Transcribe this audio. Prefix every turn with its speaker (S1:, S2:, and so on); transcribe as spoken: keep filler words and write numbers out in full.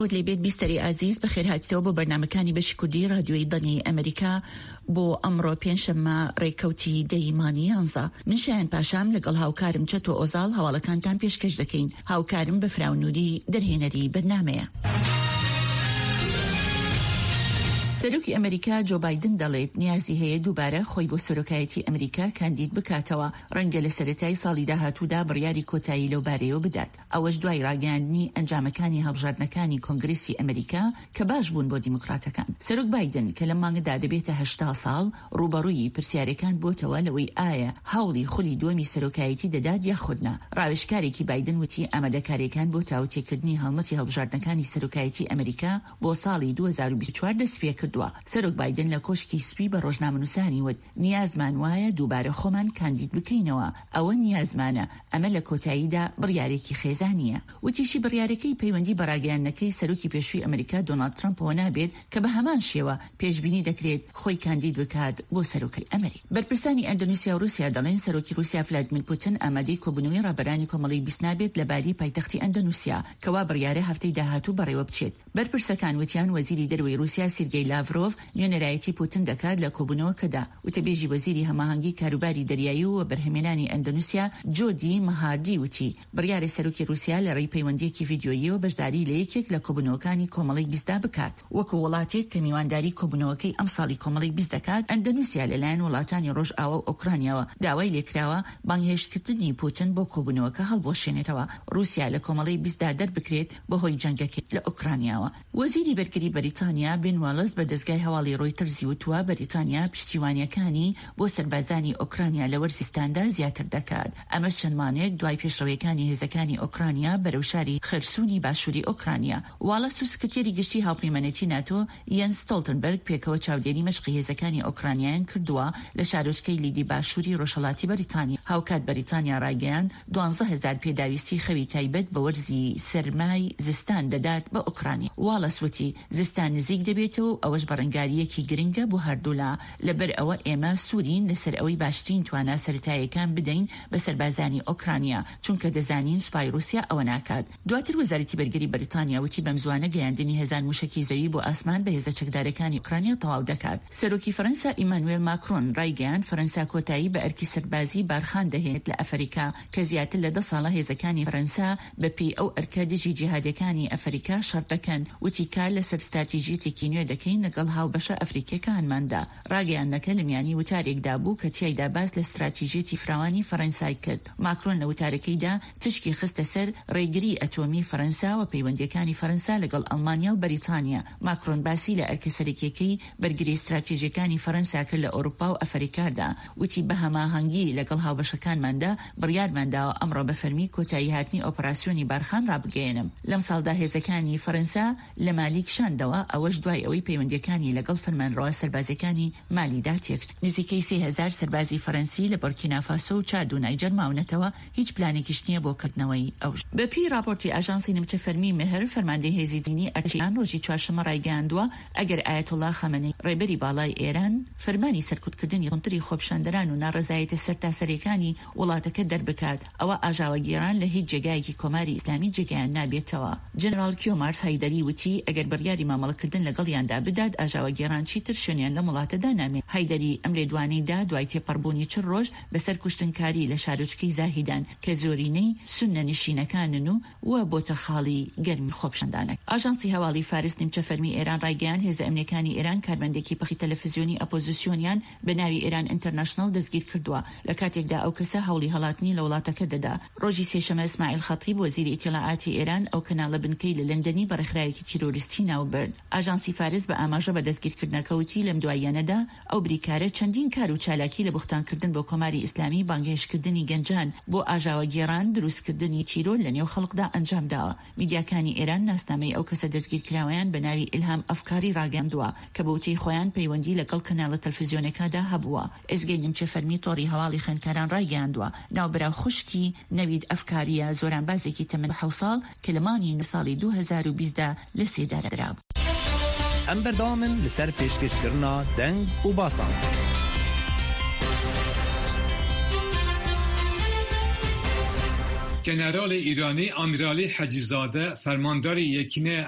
S1: لی بیت بیستری عزیز بخیر هاتیەوە بۆ بەرنامەکانی بەشی کوردی رادیۆی دڵنی ئەمریکا بۆ ئەمڕۆ پێنجشەممە ڕێکەوتی دەیمانی یانزە. من شایان پاشام لەگەڵ هاوکارم چەتۆ ئۆزاڵ هەواڵەکانتان پێشکەش دەکەین. هاوکارم بە فراونوری دەرهێنەری بەرنامەیە. سەرۆکی ئەمریکا جۆ بایدن دەڵێت نیازی هەیە دووبارە خۆی بۆ سەرۆکایەتی ئەمریکا کاندید بکاتەوە، ڕەنگە لە سەرەتای ساڵی داهاتوودا بڕیاری کۆتایی لەو بارەیەوە بدات. ئەوەش دوای ڕاگەاندنی ئەنجامەکانی هەڵبژاردنەکانی کۆنگرێسی ئەمریکا کە باش بوون بۆ دیموکراتەکان. سەرۆک بایدن کە لە مانگەدا دەبێتە هەشتا ساڵ ڕوبەڕووی پرسیارەکان بۆتەوە لەوەی ئایا هەوڵی خولی دووەمی سەرۆکایەتی دەدات یا خودنا. ڕاوێژکارێکی بایدن وتی ئامادەکاریەکان بۆ تاوتێکردنی هەڵمەتی هەڵبژاردنەکانی سەرۆکایەتی ئەمریکا بۆ ساڵی دوو هەزار و بیست و چوار دەست پێ کرد. سەرۆک بایدن لە کۆشکی سپی بە ڕۆژنامەنووسانی وت نیازمان وایە دووبارە خۆمان کاندید بکەینەوە، ئەوە نیازمانە، ئەمە لە کۆتاییدا بڕیارێکی خێزانیە. وتیشی بڕیارەکەی پەیوەندی بەڕاگەیاندنەکەی سەرۆکی پێشووی ئەمریکا دۆناڵد ترامپەوە نابێت کە بە هەمان شێوە پێشبینی دەکرێت خۆی کاندید بکات بۆ سەرۆکەی ئەمریکا. بەرپرسانی ئەندونوسیا و رووسیا دەڵێن سەرۆکی رووسیا ڤلادیمیر پوتین ئامادەی کۆبوونەوەی ڕابەرانی کۆمەڵی بیست نابێت لەباری پایتەختی ئەندونوسیا کەوا بڕیارە هەفتەی داهاتوو بەڕێوە بچێت. بەرپرسەکان وتیان وەزیری دەروەی رووسیا سێرگێی لاڤرۆڤ نوێنەرایەتی پوتین دەکات لە کۆبوونەوەکەدا. وتەبێژی وەزیری هەماهەنگی کاروباری دەریایی و بەرهەمێنانی ئەندونوسیا جۆدی مەهاردی وتی بڕیارە سەرۆکی رووسیا لە ڕێی پەیوەندیەکی ڤیدیۆییەوە بەشداری لە یەکێک لە کۆبوونەوەکانی کۆمەڵی بیستدا بکات. وەکو وڵاتێک کە میوانداری کۆبوونەوەکەی ئەم ساڵی کۆمەڵی بیست دەکات، ئەندونوسیا لەلایەن وڵاتانی ڕۆژئاوا و ئۆکرانیاوە داوای لێکراوە بانگهێشتکردنی پوتین بۆ کۆبوونەوەکە هەڵبۆشێنێتەوە، رووسیا لە کۆمەڵی بیستدا دەربکرێت بەهۆی جەنگەکەی لە ئۆکرانیاوە. وەزیری بەرگری بەریتانیا بن واڵز بە دەستگای هەواڵی ڕۆیتەرز وتووە بەریتانیا پشتیوانیەکانی بۆ سەربازانی ئۆکرانیا لە وەرزستاندا زیاتر دەکات. ئەمە چەند مانێک دوای پێشڕەویەکانی هێزەکانی ئۆکرانیا بەرەو شاری خەرسوونی باشووری ئۆکرانیا. واڵز و سکرتێری گشتی هاوپەیمانێتی ناتۆ یەنس ستۆڵتنبەرگ پێکەوە چاودێری مەشقی هێزەکانی ئۆکرانیایان کردووە لە شارۆچکەی لیدی باشووری ڕۆژهەڵاتی بەریتانیا. هاوکات بەریتانیا ڕایگەیاند دوانزە هەزار پێداویستی خەوی تایبەت بە وەرزی سەرمای زستان دەدات بە ئۆکرانیا. واڵز وتی زستان نزیک دەبێتەوە، ئەوەش بەڕەنگاریەکی گرنگە بۆ هەردوولا، لەبەر ئەوە ئێمە سوورین لەسەر ئەوەی باشترین توانە سەرەتاییەکان بدەین بە سەربازانی ئۆکرانیا، چونکە دەزانین سوپای رووسیا ئەوە ناکات. دواتر وەزارەتی بەرگری بەریتانیا وتی بەم زوانە گەیاندنی هێزان موشکی زەوی بۆ ئاسمان بە هێزە چەکدارەکانی ئۆکرانیا تەواو دەکات. سەرۆکی فەرەنسا ئیمانوێل ماکرۆن ڕایگەیاند فەرەنسا کۆتایی بە ئەرکی سەربازی بارخان دەهێت لە ئەفریقا کە زیاتر لە دە ساڵە هێزەکانی فەرەنسا بەپێی ئەو ئەرکە دژی جیهادیەکانی ئەفریقا شەڕ دەکەن. وتی کار لەسەر ستراتیژیەتێکی نوێ دەکەین لەگەڵ هاوبەشە ئەفریقیەکانماندا. ڕاگەیاندنەکە لە میانی وتارێکدا بوو کە تیایدا باس لە استراتیژیەتی فراوانی فەرەنسای کرد. ماکرۆن لە وتارەکەیدا تشکی خستە سەر ڕێگری ئەتۆمی فەرەنسا و پەیوەندیەکانی فەرەنسا لەگەڵ ئەڵمانیا و بەریتانیا. ماکرۆن باسی لە ئەرکە سەرەکیەکەی بەرگری استراتیژیەکانی فەرەنسا کرد لە ئەوروپا و ئەفریقادا. وتی بە هەماهەنگی لەگەڵ هاوبەشەکانماندا بڕیارمانداوە ئەمڕۆ بە فەرمی کۆتایی هاتنی ئۆپەراسیۆنی بارخان ڕابگەێنم. لەم ساڵدا هێزەکانی فەرەنسا لە مالی کشاندەوە، ئەوەش دوای ئەوەی پەیوەندیەکانی لەگەڵ فەرمانڕەوە سەربازەکانی مالیدا تێکشت. نزیکەی سێ هەزار سەربازی فەرەنسی لە بورکینافاسۆ و چاد و نایجەر ماونەتەوە، هیچ پلانێکیش نییە بۆ کردنەوەی ئەوش. بەپی راپۆرتی ئاژانسی نمچە فەرمی مهر فەرماندەی هێزی دینی ئەرچیان ڕۆژی چوارشەممە ڕایگەاندووە ئەگەر ئایەتوڵا خەمەنەی ڕێبەری باڵای ئێران فەرمانی سەرکوتکردنی ڕوونتری خۆپیشاندەران و ناڕەزایەتە سەرتاسەرەکانی وڵاتەکە دەربکات، ئەوە ئاژاوەگێران لە هیچ جێگایەکی کۆماری ئیسلامی جێگەیان نابێتەوە. جنرال کیۆمارس هایدەری وتی ئەگەر بڕیاری مامەڵەکردن لەگەڵیاندا بدات ئاژاوەگێران چیتر شوێنیان لە وڵاتەدا نامێت. هایدەری ئەم لێدوانەیدا دوای تێپەڕبوونی چ ڕۆژ بەسەر کوشتنکاری لە شارۆچکەی زاهیدان کە زۆرینەی سونە نشینەکانن و وە بۆتە خاڵی گەرمی خۆپیشاندانەکە. ئاژانسی هەواڵی فارس نیمچە فەرمی ئێران ڕایگەیاند هێزە ئەمنیەکانی ئێران کارمەندێکی پەخی تەلەڤیزیۆنی ئەپۆزیسیۆنیان بە ناوی ئێران ئینتەرنەشنەڵ دەستگیر کردووە لە کاتێکدا ئەو کەسە هەوڵی هەڵاتنی لە وڵاتەکە دەدا. ڕۆژی سێشەمە ئیسماعیل خەتیب وەزیری ئیتیلاعاتی ئێران ئەو کەناڵە بنکەی لە لەندەنی بە ڕێکخراوێکی تیرۆریستی ناوبرد. ئاژانسی فارس بە ئاماژە بە دەستگیرکردنەکەوتی لەم دواییانەدا ئەو بریکارە چەندین کار و چالاکی لە بوختانکردن بۆ کۆماری ئیسلامی، بانگهێشتکردنی گەنجان بۆ ئاژاوەگێڕان، دروستکردنی تیرۆر لە نێو خەڵکدا ئەنجام داوە. میدیاکانی ئێران ناسنامەی ئەو کەسە دەستگیرکراوەیان بە ناوی ئیلهام ئەفکاری ڕاگەاندووە کە بەوتەی خۆیان پەیوەندی لەگەڵ کەناڵە تەلەڤیزیۆنەکەدا هەبووە. ئێزگەی نیمچە فەرمی تۆڕی هەواڵی خوێندکاران ڕایگەاندووە ناوبەراو خوشکی نەوید ئەفکاریە زۆرانبازێکی تەمەن حەوت ساڵ کە لە مانگی ساڵی دوو هەزار و بیستدا لە سێدارە درابوو.
S2: ئەم بەردەوامن لەسەر پێشکەشکردنا دەنگ و باسان.
S3: ژنرال ایرانی امیرعلی حجیزاده فرماندار یکینه